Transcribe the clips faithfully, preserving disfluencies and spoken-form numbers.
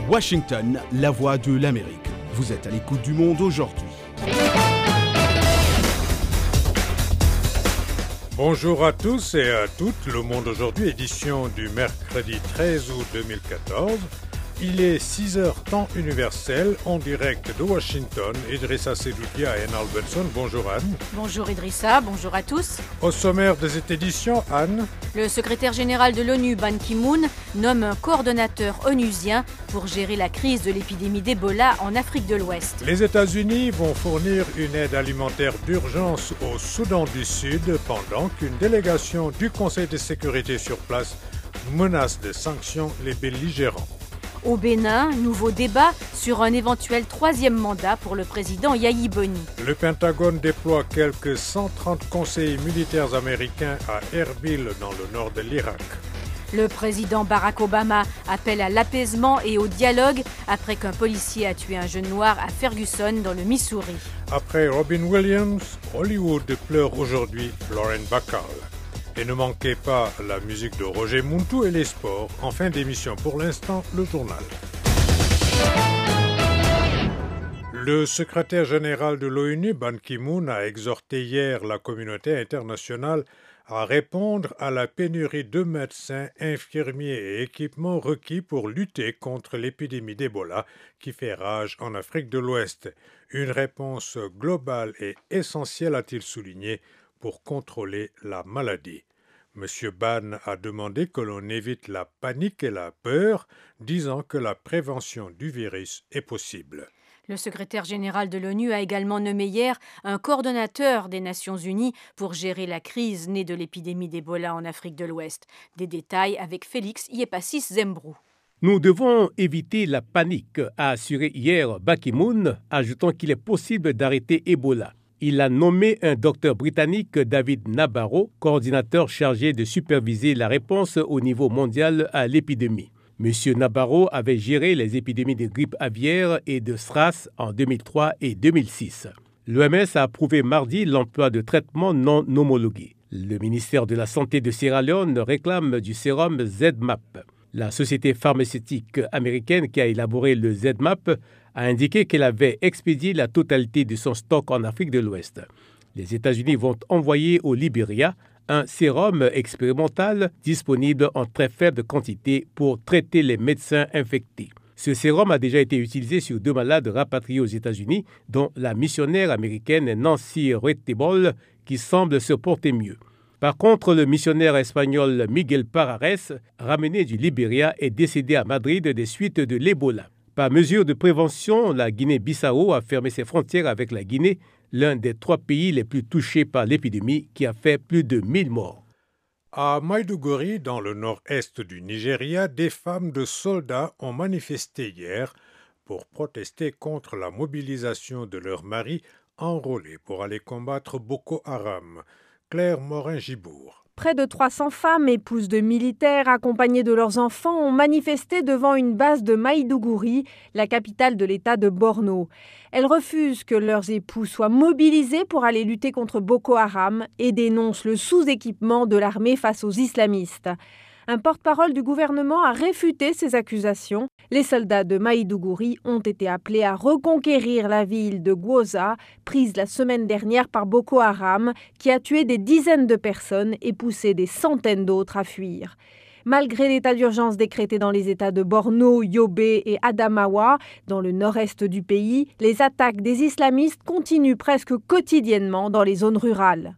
Washington, la voix de l'Amérique. Vous êtes à l'écoute du Monde aujourd'hui. Bonjour à tous et à toutes. Le Monde aujourd'hui, édition du mercredi treize août deux mille quatorze. Il est six heures temps universel, en direct de Washington. Idrissa Sedoudia et Anne Albertson. Bonjour Anne. Bonjour Idrissa, bonjour à tous. Au sommaire de cette édition, Anne. Le secrétaire général de l'ONU, Ban Ki-moon, nomme un coordonnateur onusien pour gérer la crise de l'épidémie d'Ebola en Afrique de l'Ouest. Les États-Unis vont fournir une aide alimentaire d'urgence au Soudan du Sud pendant qu'une délégation du Conseil de sécurité sur place menace de sanctions les belligérants. Au Bénin, nouveau débat sur un éventuel troisième mandat pour le président Yahi Boni. Le Pentagone déploie quelques cent trente conseillers militaires américains à Erbil dans le nord de l'Irak. Le président Barack Obama appelle à l'apaisement et au dialogue après qu'un policier a tué un jeune noir à Ferguson dans le Missouri. Après Robin Williams, Hollywood pleure aujourd'hui Lauren Bacall. Et ne manquez pas la musique de Roger Muntu et les sports. En fin d'émission, pour l'instant, le journal. Le secrétaire général de l'ONU, Ban Ki-moon, a exhorté hier la communauté internationale à répondre à la pénurie de médecins, infirmiers et équipements requis pour lutter contre l'épidémie d'Ebola qui fait rage en Afrique de l'Ouest. Une réponse globale et essentielle, a-t-il souligné, pour contrôler la maladie. Monsieur Ban a demandé que l'on évite la panique et la peur, disant que la prévention du virus est possible. Le secrétaire général de l'ONU a également nommé hier un coordonnateur des Nations Unies pour gérer la crise née de l'épidémie d'Ebola en Afrique de l'Ouest. Des détails avec Félix Yepassis Zembrou. Nous devons éviter la panique, a assuré hier Ban Ki-moon, ajoutant qu'il est possible d'arrêter Ebola. Il a nommé un docteur britannique, David Nabarro, coordinateur chargé de superviser la réponse au niveau mondial à l'épidémie. Monsieur Nabarro avait géré les épidémies de grippe aviaire et de SRAS en deux mille trois et deux mille six. L'O M S a approuvé mardi l'emploi de traitements non homologués. Le ministère de la Santé de Sierra Leone réclame du sérum Z M A P. La société pharmaceutique américaine qui a élaboré le Z M A P a indiqué qu'elle avait expédié la totalité de son stock en Afrique de l'Ouest. Les États-Unis vont envoyer au Libéria un sérum expérimental disponible en très faible quantité pour traiter les médecins infectés. Ce sérum a déjà été utilisé sur deux malades rapatriés aux États-Unis, dont la missionnaire américaine Nancy Rettebol, qui semble se porter mieux. Par contre, le missionnaire espagnol Miguel Parares, ramené du Libéria, est décédé à Madrid des suites de l'Ebola. Par mesure de prévention, la Guinée-Bissau a fermé ses frontières avec la Guinée, l'un des trois pays les plus touchés par l'épidémie qui a fait plus de mille morts. À Maïdougouri, dans le nord-est du Nigeria, des femmes de soldats ont manifesté hier pour protester contre la mobilisation de leurs maris enrôlés pour aller combattre Boko Haram. Claire Morin-Gibour. Près de trois cents femmes, épouses de militaires, accompagnées de leurs enfants, ont manifesté devant une base de Maïdougouri, la capitale de l'État de Borno. Elles refusent que leurs époux soient mobilisés pour aller lutter contre Boko Haram et dénoncent le sous-équipement de l'armée face aux islamistes. Un porte-parole du gouvernement a réfuté ces accusations. Les soldats de Maïdougouri ont été appelés à reconquérir la ville de Gwoza, prise la semaine dernière par Boko Haram, qui a tué des dizaines de personnes et poussé des centaines d'autres à fuir. Malgré l'état d'urgence décrété dans les États de Borno, Yobe et Adamawa, dans le nord-est du pays, les attaques des islamistes continuent presque quotidiennement dans les zones rurales.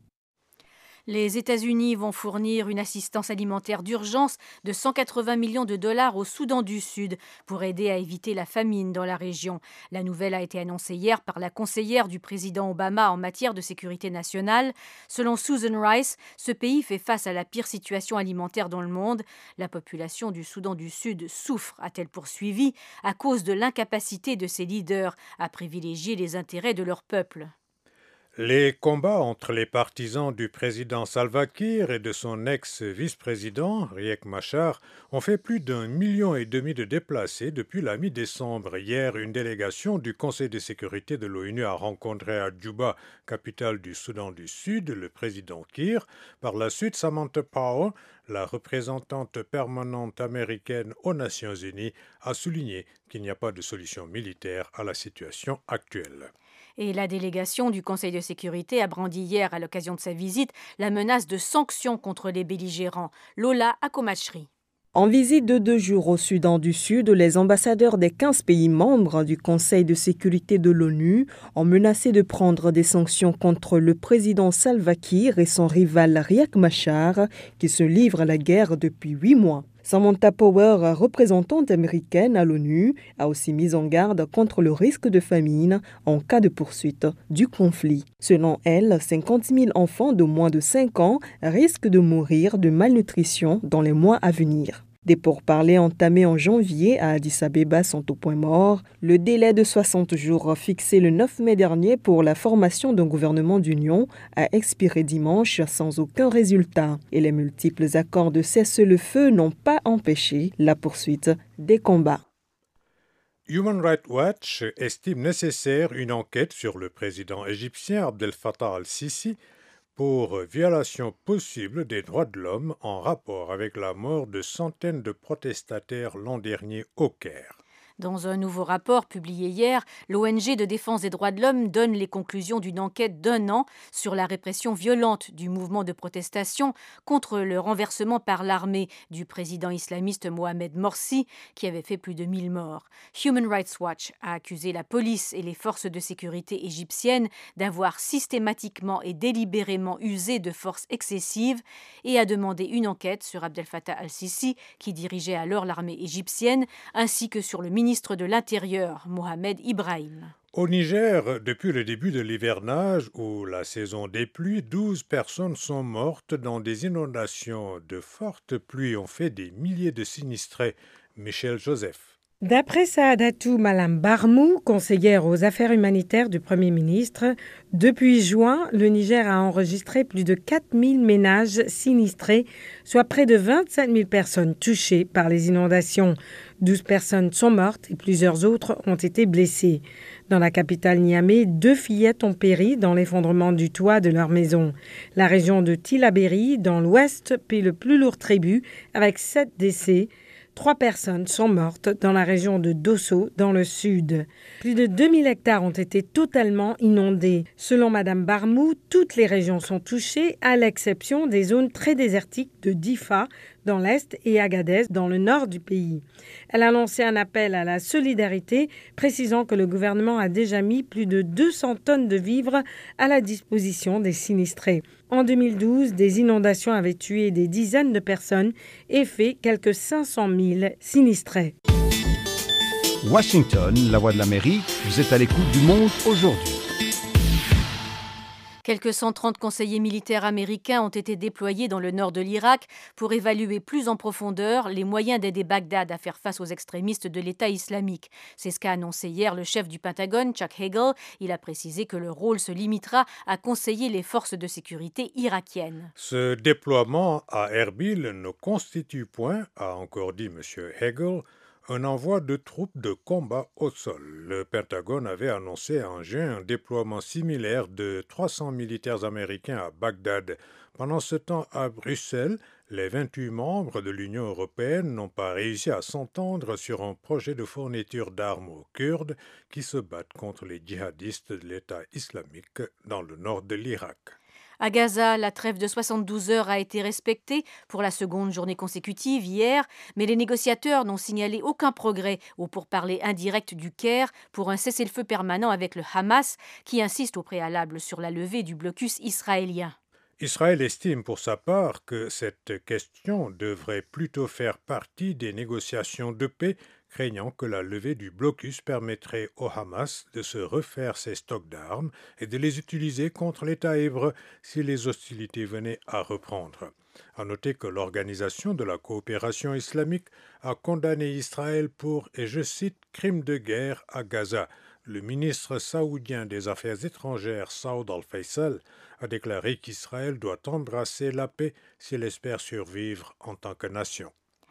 Les États-Unis vont fournir une assistance alimentaire d'urgence de cent quatre-vingts millions de dollars au Soudan du Sud pour aider à éviter la famine dans la région. La nouvelle a été annoncée hier par la conseillère du président Obama en matière de sécurité nationale. Selon Susan Rice, ce pays fait face à la pire situation alimentaire dans le monde. La population du Soudan du Sud souffre, a-t-elle poursuivi, à cause de l'incapacité de ses leaders à privilégier les intérêts de leur peuple. Les combats entre les partisans du président Salva Kiir et de son ex-vice-président, Riek Machar, ont fait plus d'un million et demi de déplacés depuis la mi-décembre. Hier, une délégation du Conseil de sécurité de l'ONU a rencontré à Djouba, capitale du Soudan du Sud, le président Kiir. Par la suite, Samantha Power, la représentante permanente américaine aux Nations Unies, a souligné qu'il n'y a pas de solution militaire à la situation actuelle. Et la délégation du Conseil de sécurité a brandi hier, à l'occasion de sa visite, la menace de sanctions contre les belligérants. Lola Akomachri. En visite de deux jours au Soudan du Sud, les ambassadeurs des quinze pays membres du Conseil de sécurité de l'ONU ont menacé de prendre des sanctions contre le président Salva Kiir et son rival Riek Machar, qui se livrent à la guerre depuis huit mois. Samantha Power, représentante américaine à l'ONU, a aussi mis en garde contre le risque de famine en cas de poursuite du conflit. Selon elle, cinquante mille enfants de moins de cinq ans risquent de mourir de malnutrition dans les mois à venir. Des pourparlers entamés en janvier à Addis Abeba sont au point mort. Le délai de soixante jours fixé le neuf mai dernier pour la formation d'un gouvernement d'union a expiré dimanche sans aucun résultat. Et les multiples accords de cessez-le-feu n'ont pas empêché la poursuite des combats. Human Rights Watch estime nécessaire une enquête sur le président égyptien Abdel Fattah al-Sisi pour violation possible des droits de l'homme en rapport avec la mort de centaines de protestataires l'an dernier au Caire. Dans un nouveau rapport publié hier, l'O N G de défense des droits de l'homme donne les conclusions d'une enquête d'un an sur la répression violente du mouvement de protestation contre le renversement par l'armée du président islamiste Mohamed Morsi, qui avait fait plus de mille morts. Human Rights Watch a accusé la police et les forces de sécurité égyptiennes d'avoir systématiquement et délibérément usé de force excessive et a demandé une enquête sur Abdel Fattah al-Sisi, qui dirigeait alors l'armée égyptienne, ainsi que sur le ministre ministre de l'Intérieur, Mohamed Ibrahim. Au Niger, depuis le début de l'hivernage ou la saison des pluies, douze personnes sont mortes dans des inondations. De fortes pluies ont fait des milliers de sinistrés. Michel Joseph. D'après Saadatou Malam Barmou, conseillère aux affaires humanitaires du Premier ministre, depuis juin, le Niger a enregistré plus de quatre mille ménages sinistrés, soit près de vingt-cinq mille personnes touchées par les inondations. douze personnes sont mortes et plusieurs autres ont été blessées. Dans la capitale Niamey, deux fillettes ont péri dans l'effondrement du toit de leur maison. La région de Tillabéri, dans l'ouest, paie le plus lourd tribut avec sept décès. Trois personnes sont mortes dans la région de Dosso, dans le sud. Plus de deux mille hectares ont été totalement inondés. Selon Mme Barmou, toutes les régions sont touchées, à l'exception des zones très désertiques de Difa, dans l'est, et Agadez, dans le nord du pays. Elle a lancé un appel à la solidarité, précisant que le gouvernement a déjà mis plus de deux cents tonnes de vivres à la disposition des sinistrés. En deux mille douze, des inondations avaient tué des dizaines de personnes et fait quelques cinq cent mille sinistrés. Washington, la voix de l'Amérique, vous êtes à l'écoute du Monde aujourd'hui. Quelques cent trente conseillers militaires américains ont été déployés dans le nord de l'Irak pour évaluer plus en profondeur les moyens d'aider Bagdad à faire face aux extrémistes de l'État islamique. C'est ce qu'a annoncé hier le chef du Pentagone, Chuck Hagel. Il a précisé que le rôle se limitera à conseiller les forces de sécurité irakiennes. Ce déploiement à Erbil ne constitue point, a encore dit M. Hagel, un envoi de troupes de combat au sol. Le Pentagone avait annoncé en juin un déploiement similaire de trois cents militaires américains à Bagdad. Pendant ce temps, à Bruxelles, les vingt-huit membres de l'Union européenne n'ont pas réussi à s'entendre sur un projet de fourniture d'armes aux Kurdes qui se battent contre les djihadistes de l'État islamique dans le nord de l'Irak. À Gaza, la trêve de soixante-douze heures a été respectée pour la seconde journée consécutive hier, mais les négociateurs n'ont signalé aucun progrès au pourparlers indirect du Caire pour un cessez-le-feu permanent avec le Hamas, qui insiste au préalable sur la levée du blocus israélien. Israël estime pour sa part que cette question devrait plutôt faire partie des négociations de paix, craignant que la levée du blocus permettrait au Hamas de se refaire ses stocks d'armes et de les utiliser contre l'État hébreu si les hostilités venaient à reprendre. À noter que l'Organisation de la coopération islamique a condamné Israël pour, et je cite, crimes de guerre à Gaza. le ministre saoudien des Affaires étrangères Saoud Al-Faisal a déclaré qu'Israël doit embrasser la paix s'il espère survivre en tant que nation.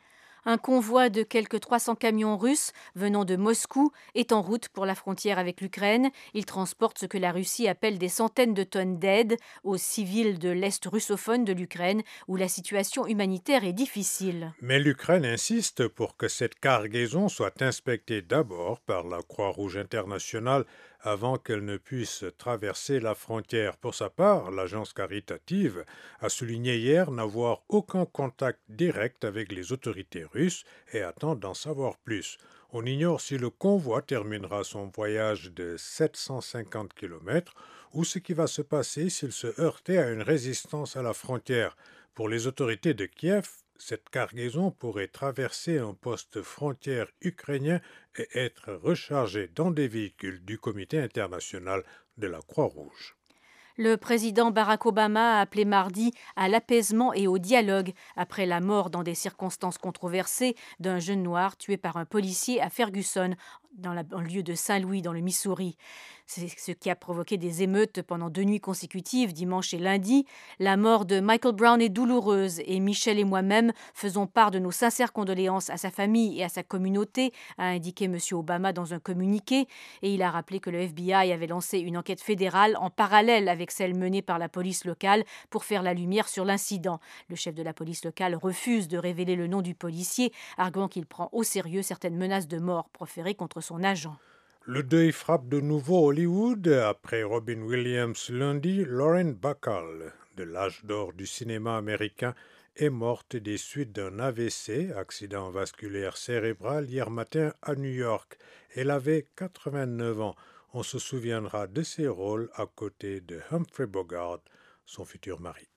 Un convoi de quelques trois cents camions russes venant de Moscou est en route pour la frontière avec l'Ukraine. Il transporte ce que la Russie appelle des centaines de tonnes d'aide aux civils de l'Est russophone de l'Ukraine, où la situation humanitaire est difficile. Mais l'Ukraine insiste pour que cette cargaison soit inspectée d'abord par la Croix-Rouge internationale avant qu'elle ne puisse traverser la frontière. Pour sa part, l'agence caritative a souligné hier n'avoir aucun contact direct avec les autorités russes et attend d'en savoir plus. On ignore si le convoi terminera son voyage de sept cent cinquante kilomètres ou ce qui va se passer s'il se heurtait à une résistance à la frontière. Pour les autorités de Kiev, cette cargaison pourrait traverser un poste frontière ukrainien et être rechargée dans des véhicules du Comité international de la Croix-Rouge. Le président Barack Obama a appelé mardi à l'apaisement et au dialogue après la mort dans des circonstances controversées d'un jeune noir tué par un policier à Ferguson, dans la banlieue de Saint-Louis, dans le Missouri. C'est ce qui a provoqué des émeutes pendant deux nuits consécutives, dimanche et lundi. La mort de Michael Brown est douloureuse et Michel et moi-même faisons part de nos sincères condoléances à sa famille et à sa communauté, a indiqué M. Obama dans un communiqué. Et il a rappelé que le F B I avait lancé une enquête fédérale en parallèle avec celle menée par la police locale pour faire la lumière sur l'incident. Le chef de la police locale refuse de révéler le nom du policier, arguant qu'il prend au sérieux certaines menaces de mort proférées contre son agent. Le deuil frappe de nouveau Hollywood. Après Robin Williams lundi, Lauren Bacall, de l'âge d'or du cinéma américain, est morte des suites d'un A V C, accident vasculaire cérébral, hier matin à New York. Elle avait quatre-vingt-neuf ans. On se souviendra de ses rôles à côté de Humphrey Bogart, son futur mari.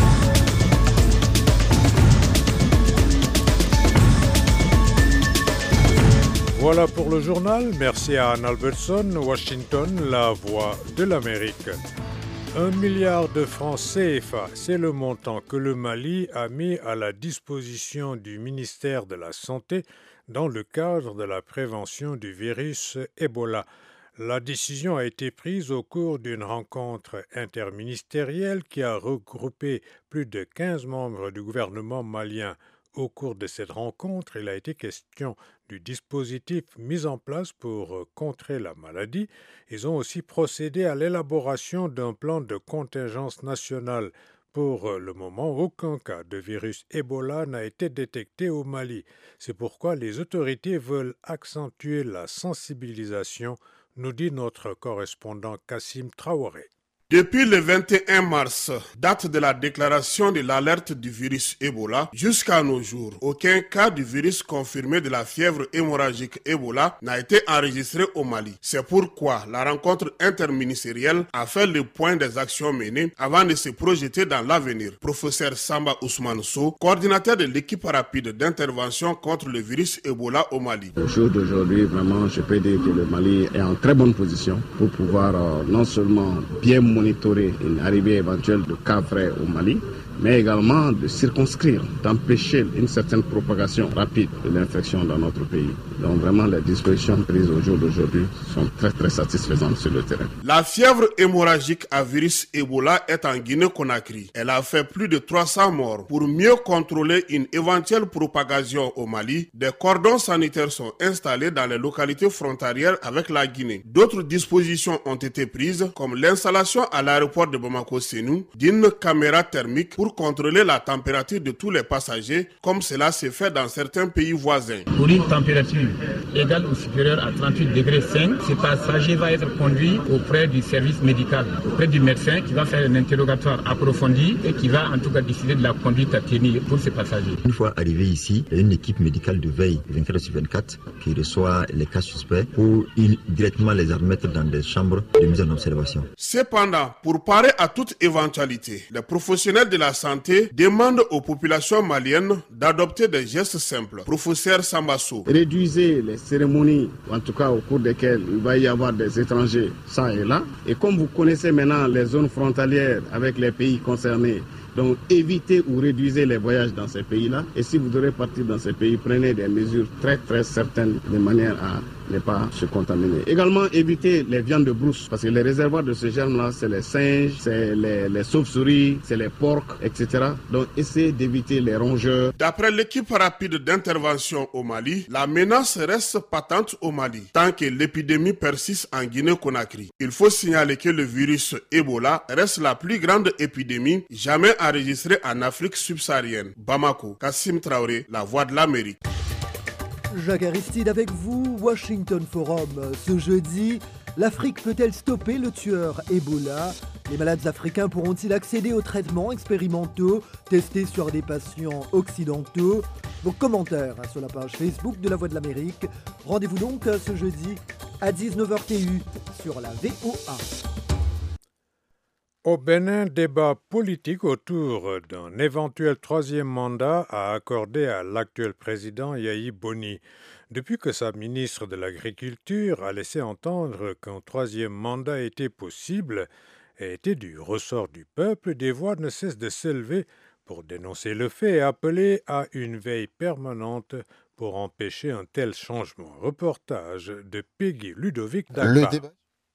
Voilà pour le journal. Merci à Anne Albertson, Washington, la voix de l'Amérique. Un milliard de francs C F A, c'est le montant que le Mali a mis à la disposition du ministère de la Santé dans le cadre de la prévention du virus Ebola. La décision a été prise au cours d'une rencontre interministérielle qui a regroupé plus de quinze membres du gouvernement malien. Au cours de cette rencontre, il a été question du dispositif mis en place pour contrer la maladie. Ils ont aussi procédé à l'élaboration d'un plan de contingence nationale. Pour le moment, aucun cas de virus Ebola n'a été détecté au Mali. C'est pourquoi les autorités veulent accentuer la sensibilisation, nous dit notre correspondant Kassim Traoré. Depuis le vingt et un mars, date de la déclaration de l'alerte du virus Ebola, jusqu'à nos jours, aucun cas du virus confirmé de la fièvre hémorragique Ebola n'a été enregistré au Mali. C'est pourquoi la rencontre interministérielle a fait le point des actions menées avant de se projeter dans l'avenir. Professeur Samba Ousmane Sow, coordinateur de l'équipe rapide d'intervention contre le virus Ebola au Mali. Au jour d'aujourd'hui, vraiment, je peux dire que le Mali est en très bonne position pour pouvoir euh, non seulement bien monitorer une arrivée éventuelle de cas frais au Mali, mais également de circonscrire, d'empêcher une certaine propagation rapide de l'infection dans notre pays. Donc vraiment, les dispositions prises au jour d'aujourd'hui sont très très satisfaisantes sur le terrain. La fièvre hémorragique à virus Ebola est en Guinée-Conakry. Elle a fait plus de trois cents morts. Pour mieux contrôler une éventuelle propagation au Mali, des cordons sanitaires sont installés dans les localités frontalières avec la Guinée. D'autres dispositions ont été prises, comme l'installation à l'aéroport de Bamako-Sénou d'une caméra thermique pour contrôler la température de tous les passagers, comme cela se fait dans certains pays voisins. Pour une température égale ou supérieure à trente-huit degrés cinq, ce passager va être conduit auprès du service médical, auprès du médecin qui va faire un interrogatoire approfondi et qui va en tout cas décider de la conduite à tenir pour ces passagers. Une fois arrivé ici, il y a une équipe médicale de veille vingt-quatre sur vingt-quatre qui reçoit les cas suspects pour directement les admettre dans des chambres de mise en observation. Cependant, pour parer à toute éventualité, les professionnels de la santé demandent aux populations maliennes d'adopter des gestes simples. Professeur Sambasso. Réduisez les cérémonies, en tout cas au cours desquelles il va y avoir des étrangers ça et là. Et comme vous connaissez maintenant les zones frontalières avec les pays concernés, donc évitez ou réduisez les voyages dans ces pays-là. Et si vous devez partir dans ces pays, prenez des mesures très très certaines de manière à ne pas se contaminer. Également, éviter les viandes de brousse, parce que les réservoirs de ce germe-là, c'est les singes, c'est les, les chauves-souris, c'est les porcs, et cetera. Donc, essayez d'éviter les rongeurs. D'après l'équipe rapide d'intervention au Mali, la menace reste patente au Mali, tant que l'épidémie persiste en Guinée-Conakry. Il faut signaler que le virus Ebola reste la plus grande épidémie jamais enregistrée en Afrique subsaharienne. Bamako, Kassim Traoré, La Voix de l'Amérique. Jacques Aristide avec vous, Washington Forum. Ce jeudi, l'Afrique peut-elle stopper le tueur Ebola ? Les malades africains pourront-ils accéder aux traitements expérimentaux testés sur des patients occidentaux ? Vos commentaires sur la page Facebook de La Voix de l'Amérique. Rendez-vous donc ce jeudi à dix-neuf heures T U sur la V O A. Au Bénin, débat politique autour d'un éventuel troisième mandat à accorder à l'actuel président Yahi Boni. Depuis que sa ministre de l'Agriculture a laissé entendre qu'un troisième mandat était possible et était du ressort du peuple, des voix ne cessent de s'élever pour dénoncer le fait et appeler à une veille permanente pour empêcher un tel changement. Reportage de Peggy Ludovic Dagba. Le débat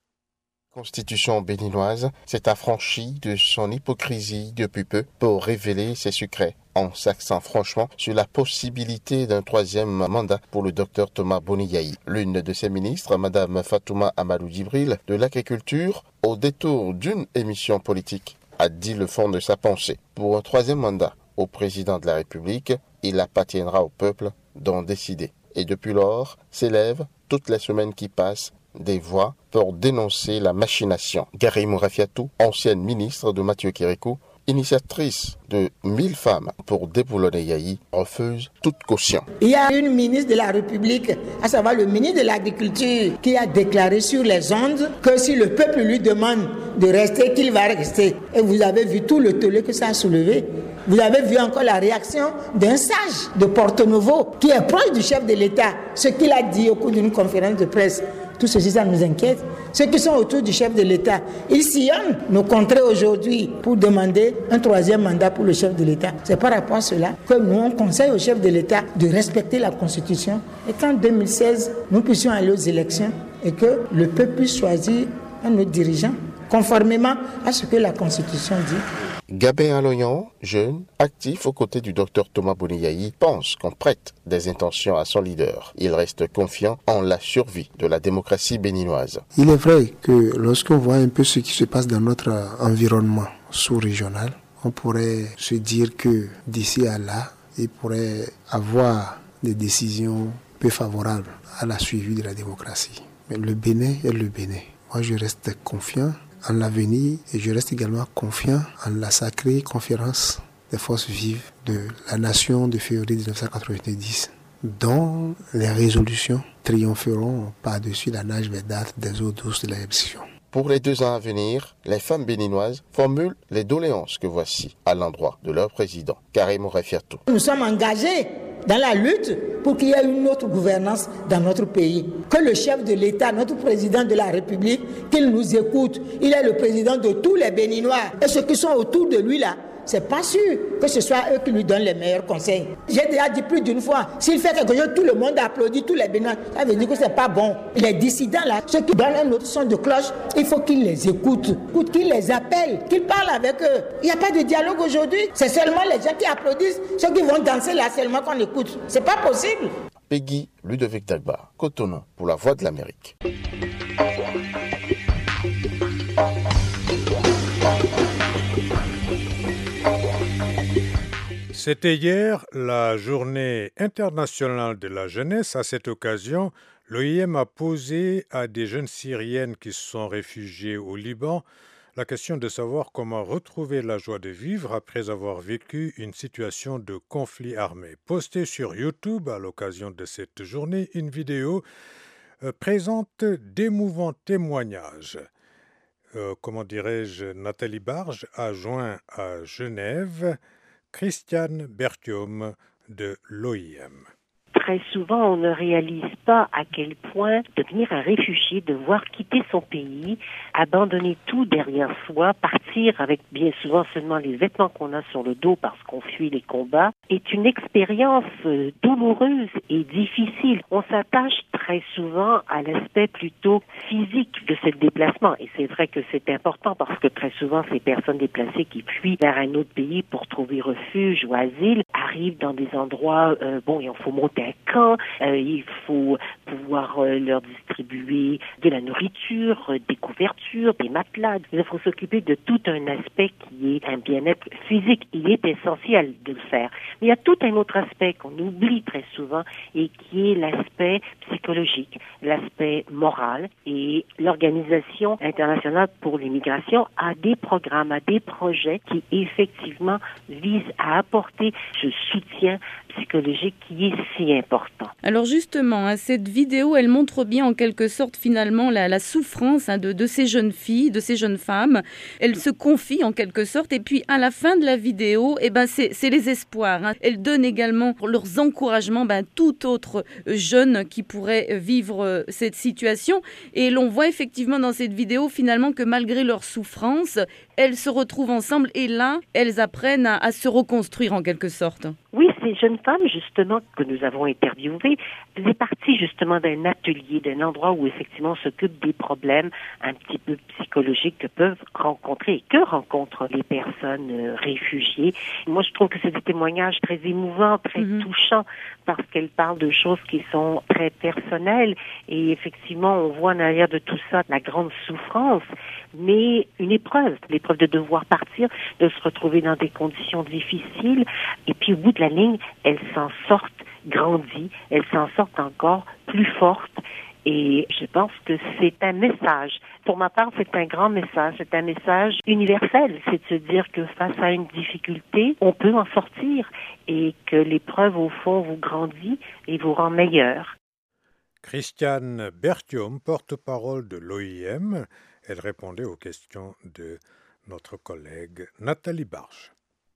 Constitution béninoise s'est affranchie de son hypocrisie depuis peu pour révéler ses secrets, en s'axant franchement sur la possibilité d'un troisième mandat pour le docteur Thomas Boni Yahi. L'une de ses ministres, Mme Fatouma Amadou Djibril, de l'Agriculture, au détour d'une émission politique, a dit le fond de sa pensée. Pour un troisième mandat au président de la République, il appartiendra au peuple d'en décider. Et depuis lors, s'élèvent, toutes les semaines qui passent, des voix pour dénoncer la machination. Gary Mourafiatou, ancienne ministre de Mathieu Kérékou, initiatrice de mille femmes pour déboulonner Yahi, refuse toute caution. Il y a une ministre de la République, à savoir le ministre de l'Agriculture, qui a déclaré sur les ondes que si le peuple lui demande de rester, qu'il va rester. Et vous avez vu tout le tollé que ça a soulevé. Vous avez vu encore la réaction d'un sage de Porto-Novo, qui est proche du chef de l'État, ce qu'il a dit au cours d'une conférence de presse. Tout ceci, ça nous inquiète. Ceux qui sont autour du chef de l'État, ils sillonnent nos contrées aujourd'hui pour demander un troisième mandat pour le chef de l'État. C'est par rapport à cela que nous, on conseille au chef de l'État de respecter la Constitution et qu'en deux mille seize, nous puissions aller aux élections et que le peuple puisse choisir un autre dirigeant conformément à ce que la Constitution dit. Gabin Aloyan, jeune, actif aux côtés du docteur Thomas Boni Yahi, pense qu'on prête des intentions à son leader. Il reste confiant en la survie de la démocratie béninoise. Il est vrai que lorsqu'on voit un peu ce qui se passe dans notre environnement sous-régional, on pourrait se dire que d'ici à là, il pourrait avoir des décisions peu favorables à la survie de la démocratie. Mais le Bénin est le Bénin. Moi, je reste confiant en l'avenir et je reste également confiant en la sacrée conférence des forces vives de la nation de février dix-neuf cent quatre-vingt-dix, dont les résolutions triompheront par-dessus la nage verdâtre des eaux douces de la Epsion. Pour les deux ans à venir, les femmes béninoises formulent les doléances que voici à l'endroit de leur président, Karim Mourafiatou. Nous sommes engagés dans la lutte pour qu'il y ait une autre gouvernance dans notre pays. Que le chef de l'État, notre président de la République, qu'il nous écoute. Il est le président de tous les Béninois. Et ceux qui sont autour de lui là, c'est pas sûr que ce soit eux qui lui donnent les meilleurs conseils. J'ai déjà dit plus d'une fois, s'il fait quelque chose, tout le monde applaudit, tous les Béninois. Ça veut dire que c'est pas bon. Les dissidents là, ceux qui donnent un autre son de cloche, il faut qu'ils les écoutent, qu'ils les appellent, qu'ils parlent avec eux. Il n'y a pas de dialogue aujourd'hui. C'est seulement les gens qui applaudissent, ceux qui vont danser là seulement qu'on écoute. C'est pas possible. Peggy Ludovic Dagba, Cotonou, pour la Voix de l'Amérique. C'était hier la journée internationale de la jeunesse. À cette occasion, l'O I M a posé à des jeunes Syriennes qui se sont réfugiées au Liban la question de savoir comment retrouver la joie de vivre après avoir vécu une situation de conflit armé. Postée sur YouTube à l'occasion de cette journée, une vidéo euh, présente d'émouvants témoignages. Euh, comment dirais-je, Nathalie Barge a joint à Genève Christiane Berthiaume de l'O I M. très souvent, on ne réalise pas à quel point devenir un réfugié, devoir quitter son pays, abandonner tout derrière soi, partir avec bien souvent seulement les vêtements qu'on a sur le dos parce qu'on fuit les combats, est une expérience douloureuse et difficile. On s'attache très souvent à l'aspect plutôt physique de ce déplacement. Et c'est vrai que c'est important parce que très souvent, ces personnes déplacées qui fuient vers un autre pays pour trouver refuge ou asile arrivent dans des endroits, euh, bon, il faut monter un camp, euh, il faut pouvoir euh, leur distribuer de la nourriture, euh, des couvertures, des matelas. Il faut s'occuper de tout un aspect qui est un bien-être physique. Il est essentiel de le faire. Mais il y a tout un autre aspect qu'on oublie très souvent et qui est l'aspect psychologique, l'aspect moral. Et l'Organisation internationale pour l'immigration a des programmes, a des projets qui effectivement visent à apporter ce soutien psychologique qui est si important. Alors justement, hein, cette vidéo, elle montre bien en quelque sorte finalement la, la souffrance hein, de, de ces jeunes filles, de ces jeunes femmes. Elles se confient en quelque sorte et puis à la fin de la vidéo, eh ben, c'est, c'est les espoirs. Hein. Elles donnent également leurs encouragements ben, tout autre jeune qui pourrait vivre cette situation. Et l'on voit effectivement dans cette vidéo finalement que malgré leur souffrance, elles se retrouvent ensemble et là, elles apprennent à, à se reconstruire en quelque sorte. Oui, ces jeunes femmes, justement, que nous avons interviewées, faisaient partie justement d'un atelier, d'un endroit où effectivement on s'occupe des problèmes un petit peu psychologiques que peuvent rencontrer et que rencontrent les personnes euh, réfugiées. Moi, je trouve que c'est des témoignages très émouvants, très mm-hmm. touchants, parce qu'elles parlent de choses qui sont très personnelles et effectivement, on voit en arrière de tout ça la grande souffrance, mais une épreuve, l'épreuve de devoir partir, de se retrouver dans des conditions difficiles et puis au bout de la ligne, elles s'en sortent grandies, elles s'en sortent encore plus fortes et je pense que c'est un message. Pour ma part, c'est un grand message, c'est un message universel, c'est de se dire que face à une difficulté, on peut en sortir et que l'épreuve au fond vous grandit et vous rend meilleur. Christiane Berthiaume, porte-parole de l'O I M, elle répondait aux questions de notre collègue Nathalie Barche.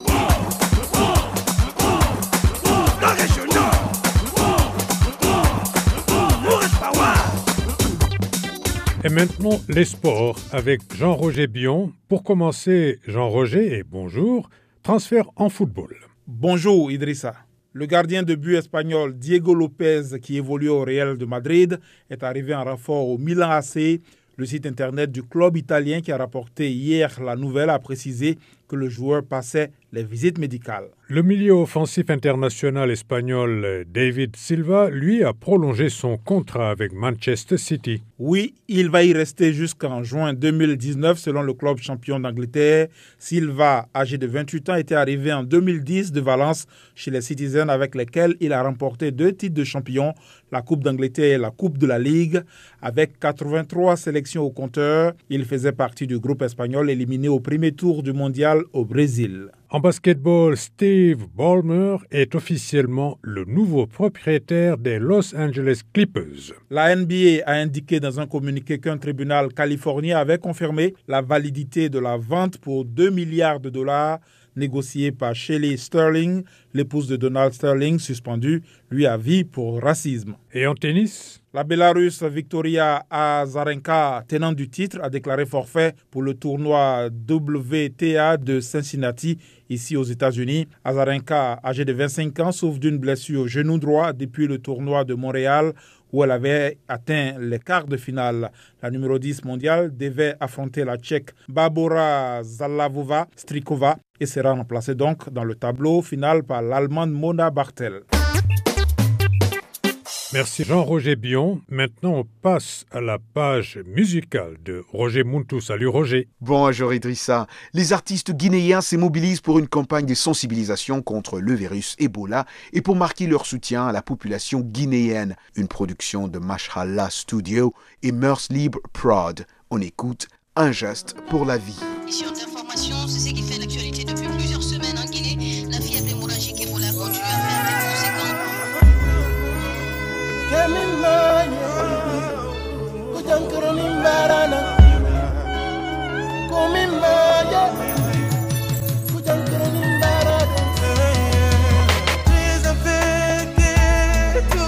Et maintenant, les sports avec Jean-Roger Bion. Pour commencer, Jean-Roger, et bonjour, transfert en football. Bonjour Idrissa. Le gardien de but espagnol Diego Lopez, qui évolue au Real de Madrid, est arrivé en renfort au Milan A C. Le site internet du club italien qui a rapporté hier la nouvelle a précisé que le joueur passait les visites médicales. Le milieu offensif international espagnol David Silva, lui, a prolongé son contrat avec Manchester City. Oui, il va y rester jusqu'en juin deux mille dix-neuf selon le club champion d'Angleterre. Silva, âgé de vingt-huit ans, était arrivé en deux mille dix de Valence chez les Citizens avec lesquels il a remporté deux titres de champion, la Coupe d'Angleterre et la Coupe de la Ligue. Avec quatre-vingt-trois sélections au compteur, il faisait partie du groupe espagnol éliminé au premier tour du mondial au Brésil. En basketball, Steve Ballmer est officiellement le nouveau propriétaire des Los Angeles Clippers. La N B A a indiqué dans un communiqué qu'un tribunal californien avait confirmé la validité de la vente pour deux milliards de dollars négociée par Shelley Sterling, l'épouse de Donald Sterling, suspendue, lui à vie pour racisme. Et en tennis ? La Bélarusse Victoria Azarenka, tenante du titre, a déclaré forfait pour le tournoi W T A de Cincinnati, ici aux États-Unis. Azarenka, âgée de vingt-cinq ans, souffre d'une blessure au genou droit depuis le tournoi de Montréal, où elle avait atteint les quarts de finale. La numéro dix mondiale devait affronter la Tchèque Barbora Zallavova-Strikova et sera remplacée donc dans le tableau final par l'Allemande Mona Bartel. Merci Jean-Roger Bion. Maintenant, on passe à la page musicale de Roger Muntu. Salut Roger. Bonjour Idrissa. Les artistes guinéens se mobilisent pour une campagne de sensibilisation contre le virus Ebola et pour marquer leur soutien à la population guinéenne. Une production de Mashallah Studio et Mœurs Libre Prod. On écoute Un geste pour la vie. Mission d'information, c'est ce qui fait l'actualité depuis plusieurs semaines en Guinée. La fièvre hémorragique Ebola continue à faire des conséquences. Desaffecté,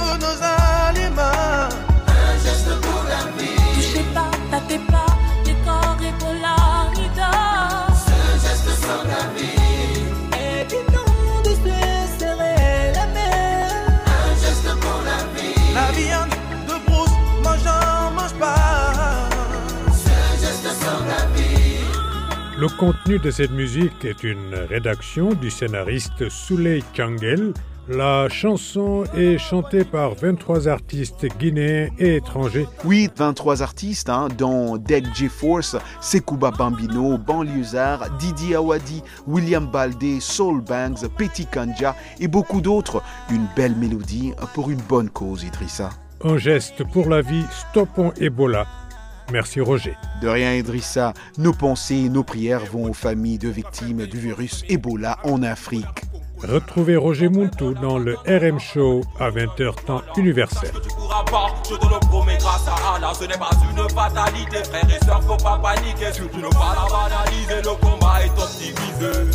Le contenu de cette musique est une rédaction du scénariste Souley Kangel. La chanson est chantée par vingt-trois artistes guinéens et étrangers. Oui, vingt-trois artistes, hein, dont Deg J-Force, Sekouba Bambino, Banlieusard, Didi Awadi, William Baldé, Soul Banks, Petit Kanja et beaucoup d'autres. Une belle mélodie pour une bonne cause, Idrissa. Un geste pour la vie, stoppons Ebola. Merci Roger. De rien Idrissa, nos pensées et nos prières vont aux familles de victimes du virus Ebola en Afrique. Retrouvez Roger Mountou dans le R M Show à vingt heures temps universel. Tu pourras pas, je te le promets grâce à Allah, ce n'est pas une fatalité, frères et sœurs, faut pas paniquer, surtout ne pas la banaliser, le combat est optimisé.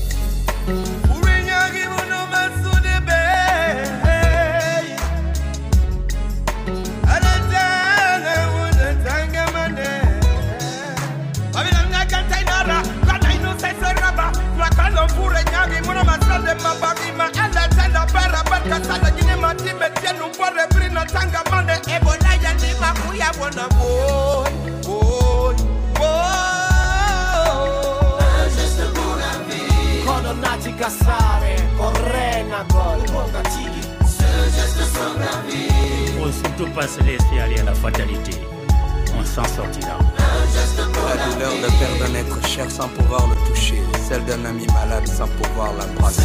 Faut surtout pas se laisser aller à la fatalité. On s'en sortira. La douleur de perdre un être cher sans pouvoir le toucher, celle d'un ami malade sans pouvoir l'embrasser.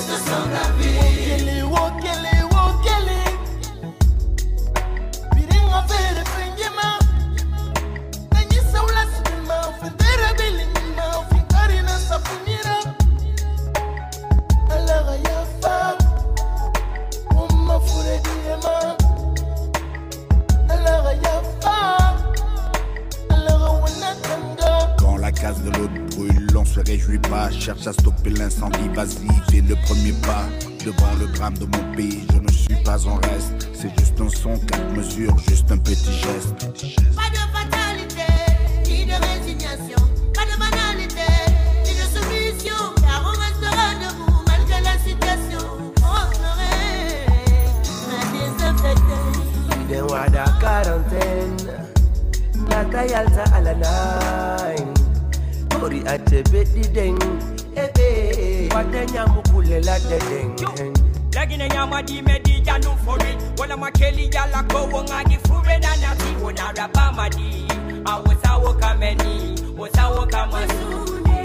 Quand la case de l'autre brûle, on se réjouit pas, cherche à stopper l'incendie, vas-y, fais le premier pas. Devant le drame de mon pays, je ne suis pas en reste. C'est juste un son, quatre mesures, juste un petit geste. Pas de fatalité, ni de résignation, pas de banalité, ni de soumission, car on restera debout malgré la situation. On serait désaffecté. Then what a quarantine, Nata Yalta Alanine, Tori Atebeti Deng, Ebe, Watanyamukule la Deng. Lagine nyama di medi janu fori wala makeli yala ko wonga di fure na nati wona raba madi awasa wo kameni wasa wo kamasuni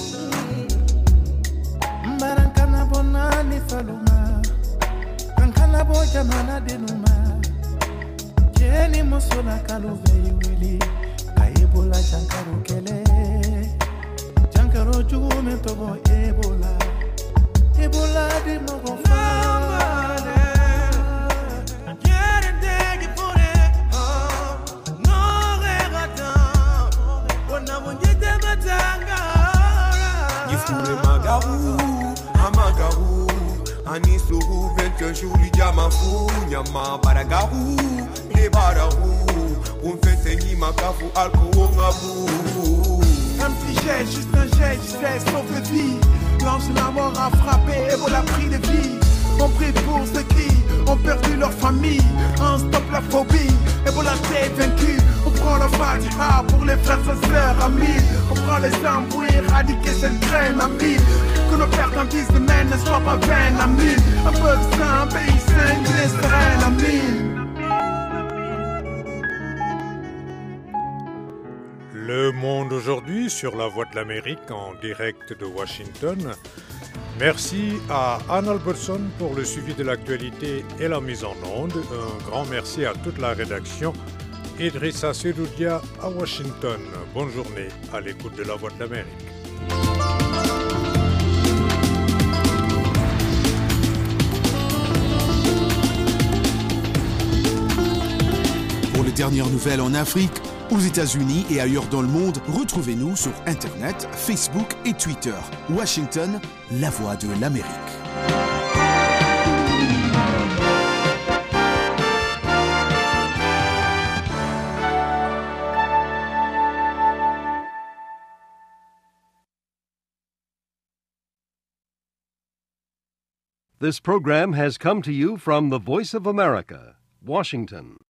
Mbarankana bona ni faluma Kankana boja mana denuma Jeni mosola kaluve wili Kaebola jankaru kele Jankaro jume tobo Ebola Ebola di mogo famale Quiere degi pure No regata Wana monyete matanga Yifure magaru Amagaru Anisuru vingt jours Jamafu Nyama baragaru Nebararu Unfete ni makafu Alko ngabu Un petit geste, juste un geste, geste, sauve de vie. L'ange de la mort a frappé, Ebola pris de vie. On prie pour ceux qui ont perdu leur famille. On stoppe la phobie, Ebola t'est vaincu. On prend la Fatiha pour les frères et sœurs amis. On prend les armes pour éradiquer cette graine amie. Que nos pertes en dix semaines ne soient pas vaines amis. Un peuple saint, un pays saint, une île sereine amie. Le Monde aujourd'hui sur la Voix de l'Amérique en direct de Washington. Merci à Anne Albertson pour le suivi de l'actualité et la mise en onde. Un grand merci à toute la rédaction. Idrissa Sedoudia à Washington. Bonne journée à l'écoute de la Voix de l'Amérique. Pour les dernières nouvelles en Afrique, aux États-Unis et ailleurs dans le monde, retrouvez-nous sur Internet, Facebook et Twitter. Washington, la voix de l'Amérique. This program has come to you from the Voice of America, Washington.